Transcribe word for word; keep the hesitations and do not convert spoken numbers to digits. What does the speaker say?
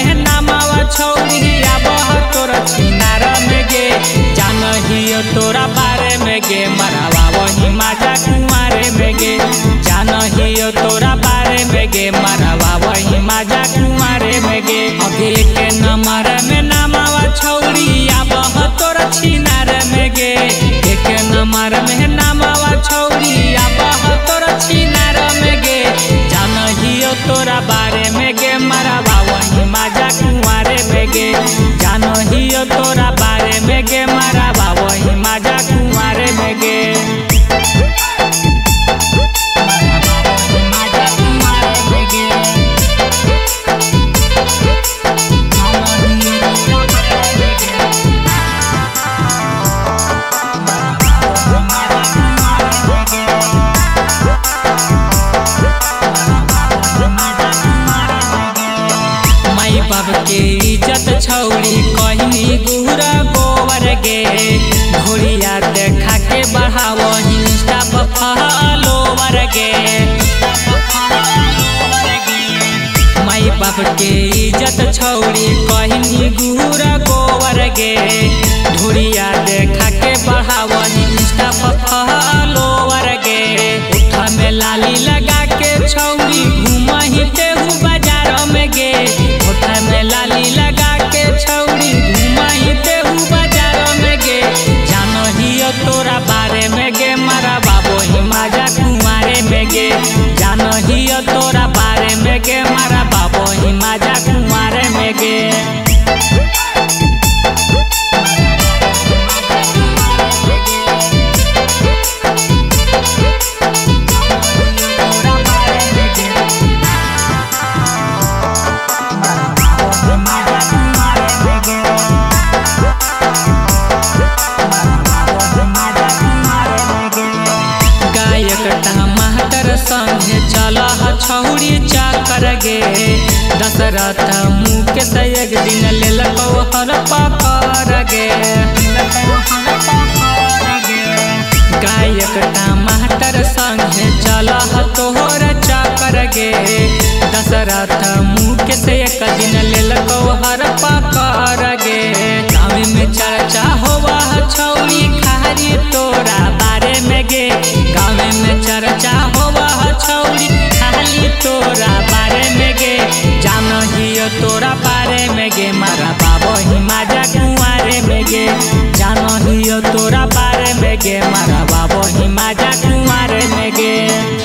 में नामावा छौरी आबह तोरा छिनार में गे जानहियो तोरा बारे में गे मरवा वही माजा कुंवारे में गे जानहियो तोरा बारे में गे मरवा वही माजा कुंवारे में गे अगे के नंबर में नामावा छौरी आबह तोरा छिनार में गे एक नंबर में नामावा छौरी आबह तोरा छिनार में गे जानहियो तोरा बारे में गे मरवा वही माजा कुंवारे में गे जानहियो तोरा बारे में गे मरवा वही माजा कुंवारे में गे बाप के इज्जत छौरी कहनी गुहरा गोबर गे घोड़िया देखा के बढ़ाव इंस्टा पर फॉलोवर गे माई बाप के इज्जत छौरी कहनी गुहरा गोबर गे घोड़िया देखा के बढ़ाव इंस्टा पर फॉलोवर गे उठा में लाली लगा के छौरी घूमही तेहू बाजार में गे में लाली लगा के छौरी घुमाई तेहू बाजार में गे जानहियो तोरा बारे में गे मरवा वही माजा कुंवारे में गे जानहियो तोरा बारे में गे मरवा वही माजा कुंवारे में गे संगे चला छौरी चाकर गे दशरथ मुँह से एक दिन लेलको हर पकड़ गे गायक टमाटर संगे चला तोहर चाकर गे दशरथ मुँह से एक दिन लेलको हर पकड़ गे गाँव में चर्चा होवा छौरी खारी तोरा बारे में गे गाँव में चर्चा होवा छौरी खाली तोरा बारे में गे जानहियो तोरा बारे में गे मरवा वही माजा कुंवारे में गे जानहियो तोरा बारे में गे मरवा वही माजा कुंवारे में गे।